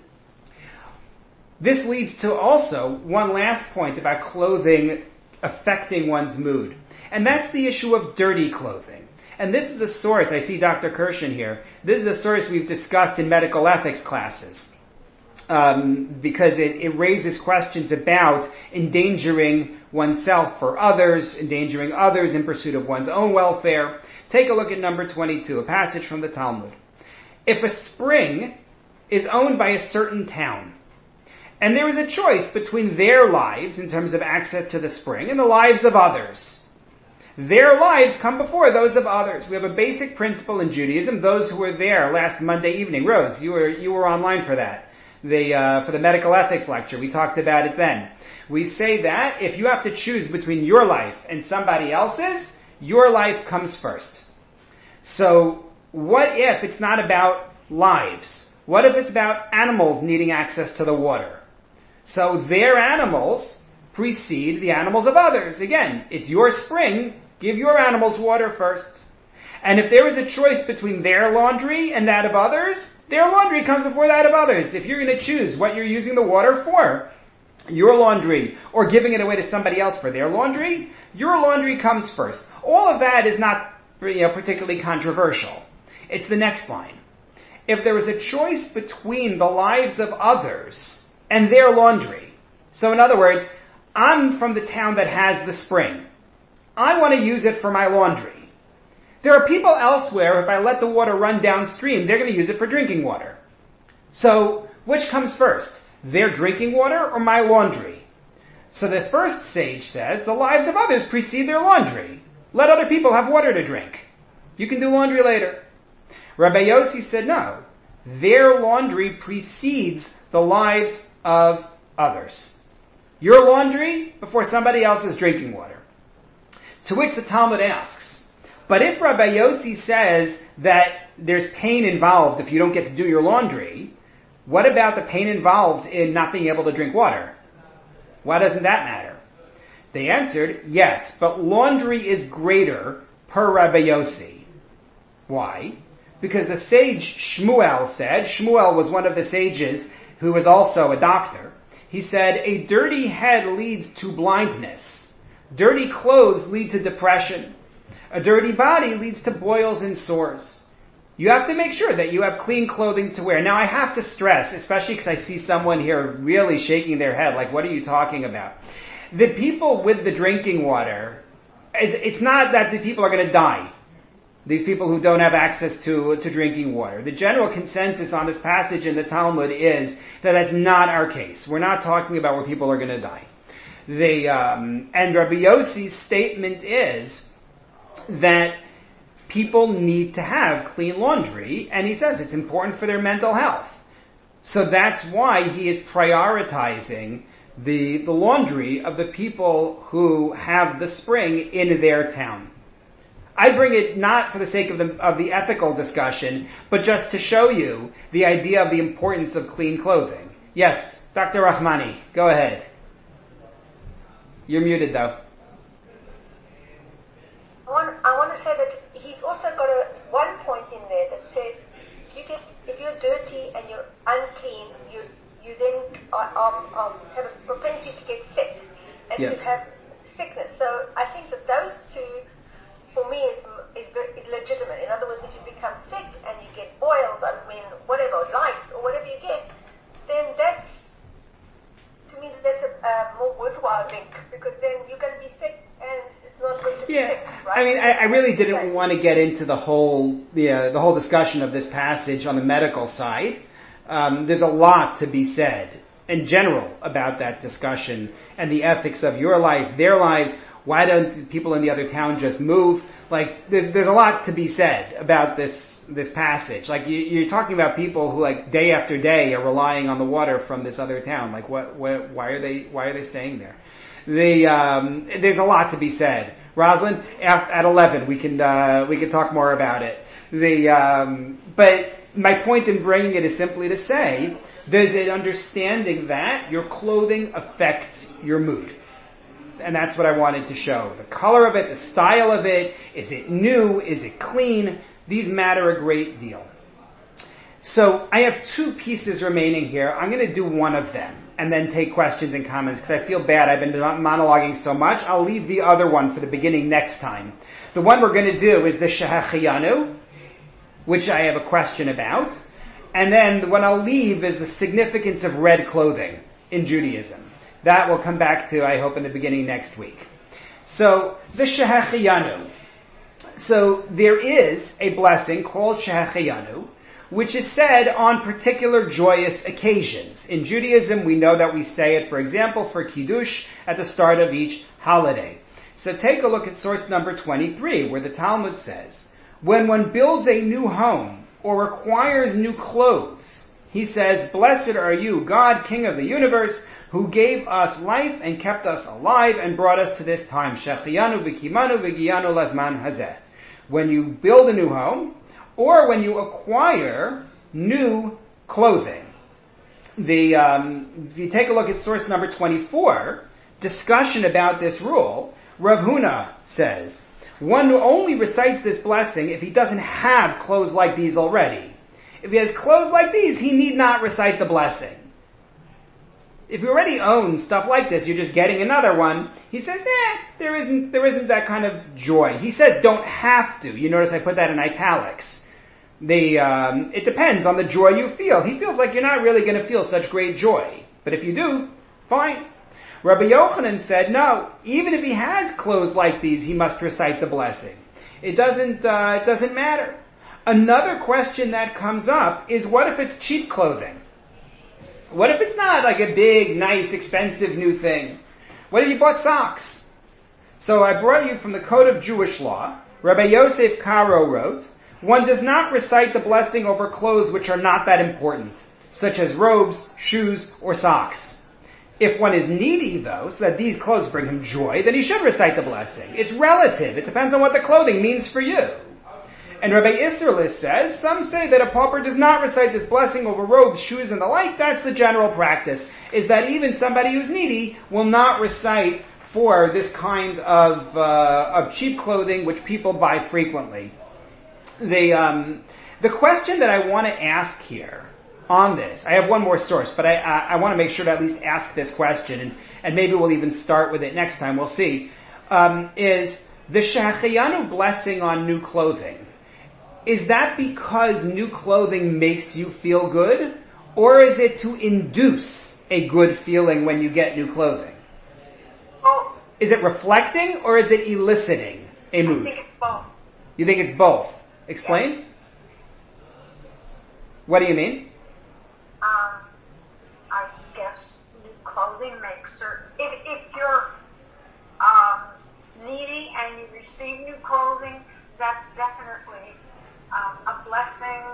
This leads to also one last point about clothing affecting one's mood. And that's the issue of dirty clothing. And this is the source, I see Dr. Kirshen here, this is the source we've discussed in medical ethics classes. Because it raises questions about endangering oneself for others, endangering others in pursuit of one's own welfare. Take a look at number 22, a passage from the Talmud. If a spring is owned by a certain town, and there is a choice between their lives in terms of access to the spring and the lives of others, their lives come before those of others. We have a basic principle in Judaism. Those who were there last Monday evening, Rose, you were online for that. For the medical ethics lecture, we talked about it then. We say that if you have to choose between your life and somebody else's, your life comes first. So what if it's not about lives? What if it's about animals needing access to the water? So their animals precede the animals of others. Again, it's your spring, give your animals water first. And if there was a choice between their laundry and that of others, their laundry comes before that of others. If you're going to choose what you're using the water for, your laundry, or giving it away to somebody else for their laundry, your laundry comes first. All of that is not, particularly controversial. It's the next line. If there was a choice between the lives of others and their laundry, so in other words, I'm from the town that has the spring. I want to use it for my laundry. There are people elsewhere, if I let the water run downstream, they're going to use it for drinking water. So, which comes first? Their drinking water or my laundry? So the first sage says, the lives of others precede their laundry. Let other people have water to drink. You can do laundry later. Rabbi Yossi said, no. Their laundry precedes the lives of others. Your laundry before somebody else's drinking water. To which the Talmud asks, but if Rabbi Yossi says that there's pain involved if you don't get to do your laundry, what about the pain involved in not being able to drink water? Why doesn't that matter? They answered, yes, but laundry is greater per Rabbi Yossi. Why? Because the sage Shmuel said, Shmuel was one of the sages who was also a doctor, he said, a dirty head leads to blindness. Dirty clothes lead to depression. A dirty body leads to boils and sores. You have to make sure that you have clean clothing to wear. Now I have to stress, especially because I see someone here really shaking their head, like, what are you talking about? The people with the drinking water, it's not that the people are going to die. These people who don't have access to drinking water. The general consensus on this passage in the Talmud is that that's not our case. We're not talking about where people are going to die. And Rabbi Yossi's statement is that people need to have clean laundry, and he says it's important for their mental health. So that's why he is prioritizing the laundry of the people who have the spring in their town. I bring it not for the sake of the ethical discussion, but just to show you the idea of the importance of clean clothing. Yes, Dr. Rahmani, go ahead. You're muted though. I want to say that he's also got one point in there that says if you're dirty and you're unclean, you then have a propensity to get sick and to have sickness. So I think that those two, for me, is legitimate. In other words, if you become sick and you get boils, whatever, lice or whatever you get, then that's, to me, that's a more worthwhile link, because then you're going to be sick and it's not going to be sick, right? I mean, I really didn't want to get into the whole discussion of this passage on the medical side. There's a lot to be said in general about that discussion and the ethics of your life, their lives. Why don't people in the other town just move? Like, there's a lot to be said about this passage. Like, you're talking about people who, like, day after day are relying on the water from this other town. Like, why are they staying there? There's a lot to be said. Rosalind, at 11, we can talk more about it. But my point in bringing it is simply to say, there's an understanding that your clothing affects your mood. And that's what I wanted to show. The color of it, the style of it, is it new, is it clean? These matter a great deal. So I have two pieces remaining here. I'm going to do one of them and then take questions and comments because I feel bad. I've been monologuing so much. I'll leave the other one for the beginning next time. The one we're going to do is the Shehecheyanu, which I have a question about. And then the one I'll leave is the significance of red clothing in Judaism. That will come back to, I hope, in the beginning next week. So, the Shehecheyanu. So, there is a blessing called Shehecheyanu, which is said on particular joyous occasions. In Judaism, we know that we say it, for example, for Kiddush at the start of each holiday. So take a look at source number 23, where the Talmud says, when one builds a new home or acquires new clothes, he says, blessed are you, God, King of the universe, who gave us life and kept us alive and brought us to this time. Shehecheyanu v'kimanu v'giyanu lazman hazeh. When you build a new home, or when you acquire new clothing. If you take a look at source number 24, discussion about this rule, Rav Huna says, One only recites this blessing if he doesn't have clothes like these already. If he has clothes like these, he need not recite the blessing. If you already own stuff like this, you're just getting another one. He says, there isn't that kind of joy. He said don't have to. You notice I put that in italics. It depends on the joy you feel. He feels like you're not really going to feel such great joy. But if you do, fine. Rabbi Yochanan said, no, even if he has clothes like these, he must recite the blessing. It doesn't matter. Another question that comes up is, what if it's cheap clothing? What if it's not like a big, nice, expensive new thing? What if you bought socks? So I brought you from the Code of Jewish Law. Rabbi Yosef Karo wrote, one does not recite the blessing over clothes which are not that important, such as robes, shoes, or socks. If one is needy, though, so that these clothes bring him joy, then he should recite the blessing. It's relative. It depends on what the clothing means for you. And Rabbi Isserlis says, some say that a pauper does not recite this blessing over robes, shoes, and the like. That's the general practice, is that even somebody who's needy will not recite for this kind of cheap clothing which people buy frequently. The question that I want to ask here on this, I have one more source, but I want to make sure to at least ask this question, and maybe we'll even start with it next time, we'll see, is the Shehecheyanu blessing on new clothing. Is that because new clothing makes you feel good? Or is it to induce a good feeling when you get new clothing? Both. Is it reflecting or is it eliciting a mood? I think it's both. You think it's both? Explain? Yeah. What do you mean? I guess new clothing makes certain... If you're needy and you receive new clothing, that's definitely a blessing.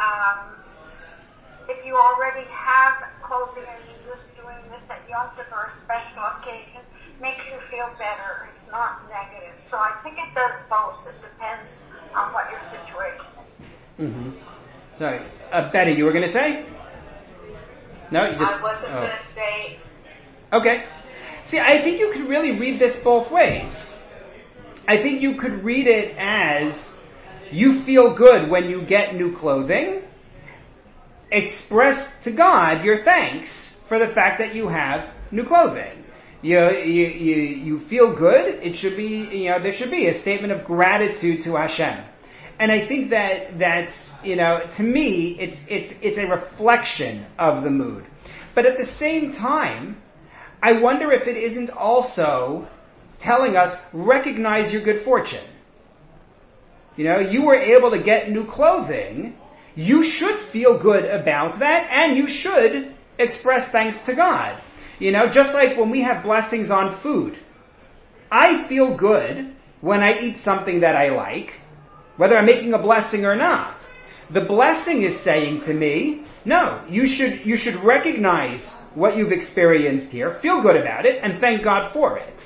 If you already have clothing and you're just doing this at Yom Tov or a special occasion, makes you feel better. It's not negative. So I think it does both. It depends on what your situation is. Mm-hmm. Sorry. Betty, you were going to say? No? You just, I wasn't going to say. Okay. See, I think you could really read this both ways. I think you could read it as you feel good when you get new clothing. Express to God your thanks for the fact that you have new clothing. You feel good. It should be, there should be a statement of gratitude to Hashem. And I think that's, to me, it's a reflection of the mood. But at the same time, I wonder if it isn't also telling us, recognize your good fortune. You were able to get new clothing. You should feel good about that, and you should express thanks to God. Just like when we have blessings on food. I feel good when I eat something that I like, whether I'm making a blessing or not. The blessing is saying to me, no, you should recognize what you've experienced here, feel good about it, and thank God for it.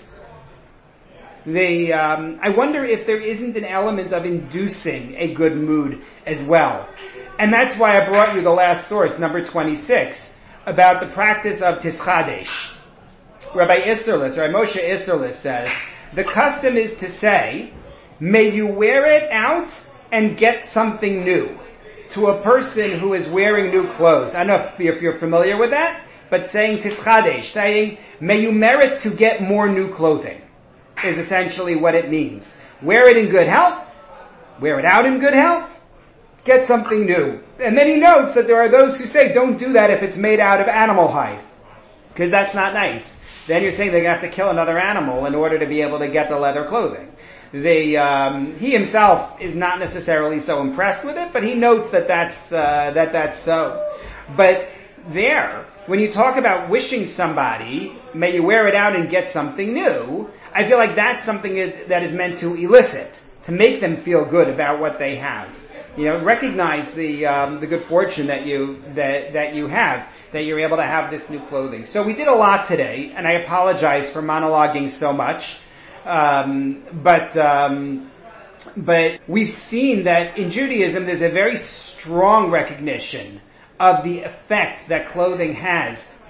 I wonder if there isn't an element of inducing a good mood as well. And that's why I brought you the last source, number 26, about the practice of Tischadesh. Rabbi Moshe Isserlis says, the custom is to say, may you wear it out and get something new, to a person who is wearing new clothes. I don't know if you're familiar with that, but saying Tischadesh, saying, may you merit to get more new clothing, is essentially what it means. Wear it in good health, wear it out in good health, get something new. And then he notes that there are those who say, don't do that if it's made out of animal hide, because that's not nice. Then you're saying they're going to have to kill another animal in order to be able to get the leather clothing. He himself is not necessarily so impressed with it, but he notes that that's so. But there, when you talk about wishing somebody, may you wear it out and get something new, I feel like that's something that is meant to elicit, to make them feel good about what they have. Recognize the good fortune that you have, that you're able to have this new clothing. So we did a lot today, and I apologize for monologuing so much. But we've seen that in Judaism there's a very strong recognition of the effect that clothing has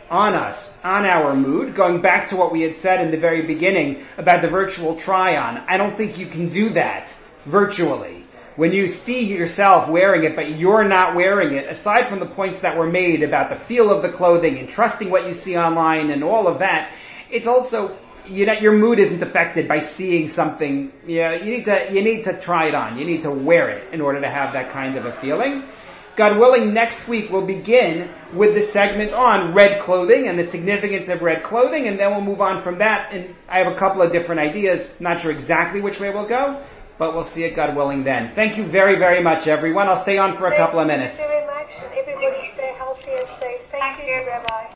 on us, on our mood, going back to what we had said in the very beginning about the virtual try-on. I don't think you can do that virtually. When you see yourself wearing it, but you're not wearing it, aside from the points that were made about the feel of the clothing and trusting what you see online and all of that, it's also, your mood isn't affected by seeing something. You need to try it on. You need to wear it in order to have that kind of a feeling. God willing, next week we'll begin with the segment on red clothing and the significance of red clothing, and then we'll move on from that. And I have a couple of different ideas. Not sure exactly which way we'll go, but we'll see it, God willing, then. Thank you very, very much, everyone. I'll stay on for a couple of minutes. Thank you very much, and everybody stay healthy and safe. Thank you, Rabbi.